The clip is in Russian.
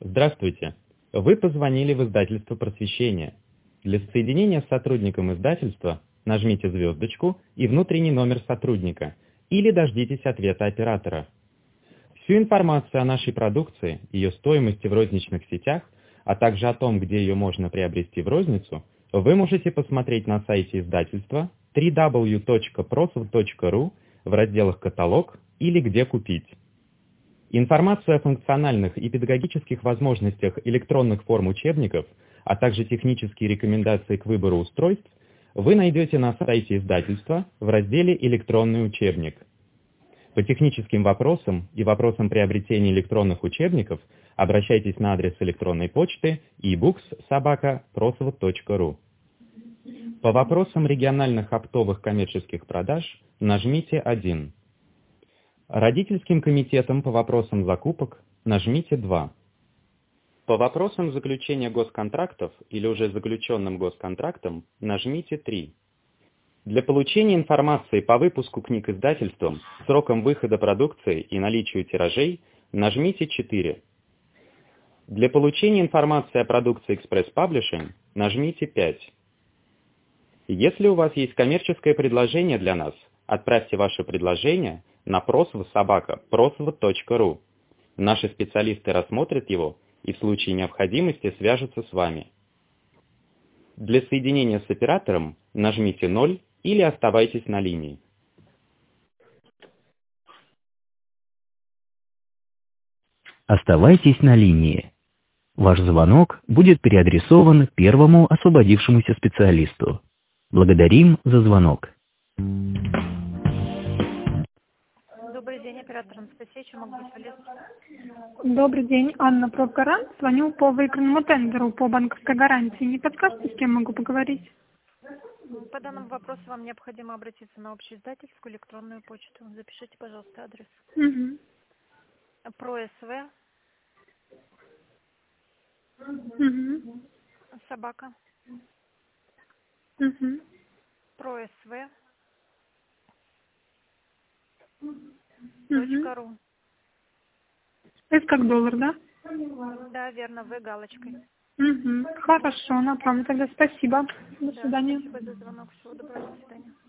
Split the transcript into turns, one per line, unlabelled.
Здравствуйте. Вы позвонили в издательство «Просвещение». Для соединения с сотрудником издательства нажмите звездочку и внутренний номер сотрудника или дождитесь ответа оператора. Всю информацию о нашей продукции, ее стоимости в розничных сетях, а также о том, где ее можно приобрести в розницу, вы можете посмотреть на сайте издательства www.prosv.ru в разделах «Каталог» или «Где купить». Информацию о функциональных и педагогических возможностях электронных форм учебников, а также технические рекомендации к выбору устройств вы найдете на сайте издательства в разделе «Электронный учебник». По техническим вопросам и вопросам приобретения электронных учебников обращайтесь на адрес электронной почты ebooks@prosv.ru. По вопросам региональных оптовых коммерческих продаж нажмите 1. Родительским комитетом по вопросам закупок нажмите 2. По вопросам заключения госконтрактов или уже заключенным госконтрактом нажмите 3. Для получения информации по выпуску книг издательством, срокам выхода продукции и наличию тиражей нажмите 4. Для получения информации о продукции Express Publishing нажмите 5. Если у вас есть коммерческое предложение для нас, отправьте ваше предложение на prosv@prosv.ru. Наши специалисты рассмотрят его и в случае необходимости свяжутся с вами. Для соединения с оператором нажмите 0 или оставайтесь на линии.
Оставайтесь на линии. Ваш звонок будет переадресован первому освободившемуся специалисту. Благодарим за звонок.
Добрый день, оператор Анастасия, чем могу быть полезна?
Добрый день, Анна Профгарант. Звоню по выигранному тендеру по банковской гарантии. Не подскажете, с кем могу поговорить?
По данному вопросу вам необходимо обратиться на общеиздательскую электронную почту. Запишите, пожалуйста, адрес.
Угу.
ProSV
Угу.
собака
Угу.
ProSV
Угу.
.ру.
Это как доллар, да?
Да, верно, В галочкой.
Угу. Хорошо, направлю тогда. Спасибо. До свидания.
Спасибо за звонок. Всего доброго, до свидания.